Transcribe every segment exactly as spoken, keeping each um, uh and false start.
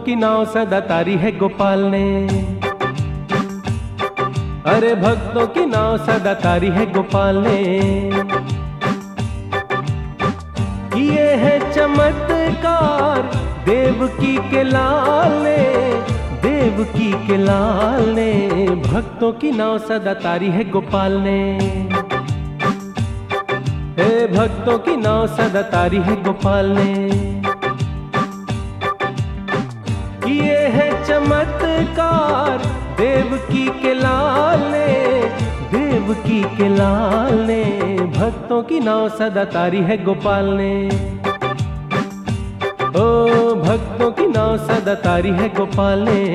की नाव सदा तारी है गोपाल ने। अरे भक्तों की नाव सदा तारी है गोपाल ने। किए है चमत्कार देवकी के लाल ने, देवकी के लाल ने। भक्तों की नाव सदा तारी है गोपाल ने। हे भक्तों की नाव सदा तारी है गोपाल ने। किए है चमत्कार देवकी के लाल ने, देवकी के लाल ने। भक्तों की नाव सदा तारी है गोपाल ने। ओ भक्तों की नाव सदा तारी है गोपाल ने।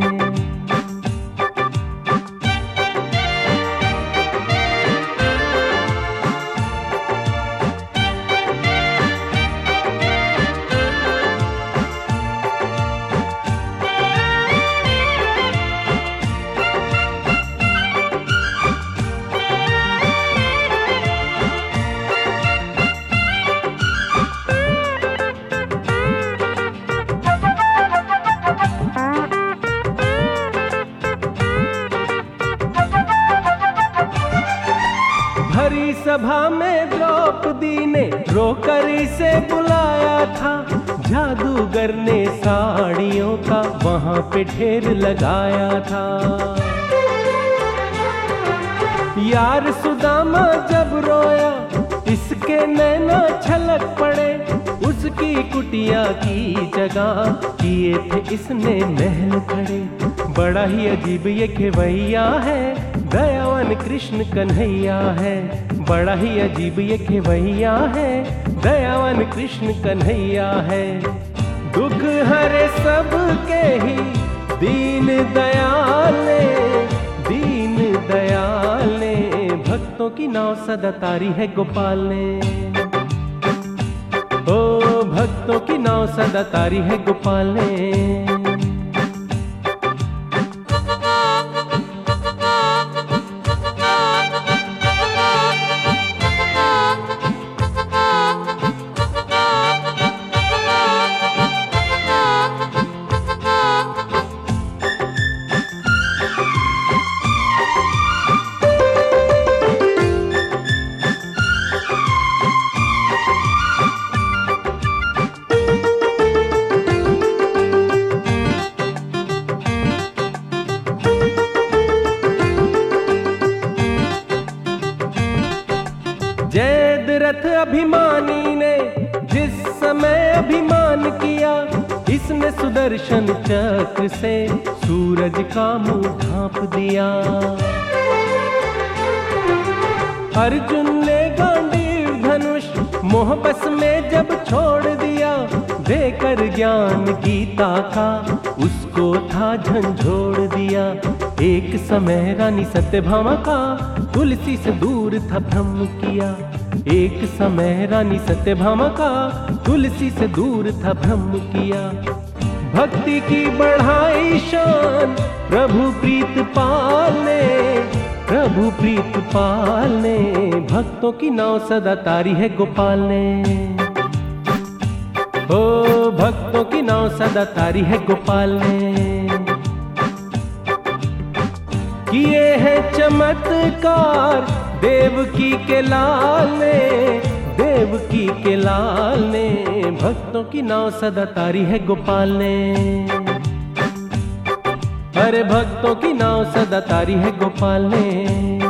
भरी सभा में द्रौपदी ने रोकर इसे बुलाया था। जादूगर ने साड़ियों का वहां पे ढेर लगाया था। यार सुदामा जब रोया इसके नैना छलक पड़े। उसकी कुटिया की जगह किए थे इसने महल खड़े। बड़ा ही अजीब ये खेवैया है, दयावान कृष्ण कन्हैया है। बड़ा ही अजीब ये खेवैया है, दयावान कृष्ण कन्हैया है। दुख हरे सबके ही दीन दयाल ने, दीन दयाल ने। भक्तों की नाव सदा तारी है गोपाल ने। ओ भक्तों की नाव सदा तारी है गोपाल ने। जयद्रथ अभिमानी ने जिस समय अभिमान किया, इसने सुदर्शन चक्र से सूरज का मुंह ढांप दिया। अर्जुन ने गांडीव धनुष मोह बस में जब छोड़ दिया। देकर ज्ञान गीता का उसको था झंझोड़ दिया। एक समय रानी सत्यभामा का तुलसी से दूर था भ्रम किया। एक समय रानी सत्यभामा का तुलसी से दूर था भ्रम किया। भक्ति की बढ़ाई शान प्रभु प्रीत पाल ने, प्रभु प्रीत पाल ने। भक्तों की नाव सदा तारी है गोपाल ने। ओ भक्तों की नाव सदा तारी है गोपाल ने। किए है चमत्कार देवकी के लाल ने, देवकी के लाल ने। भक्तों की नाव सदा तारी है गोपाल ने। अरे भक्तों की नाव सदा तारी है गोपाल ने।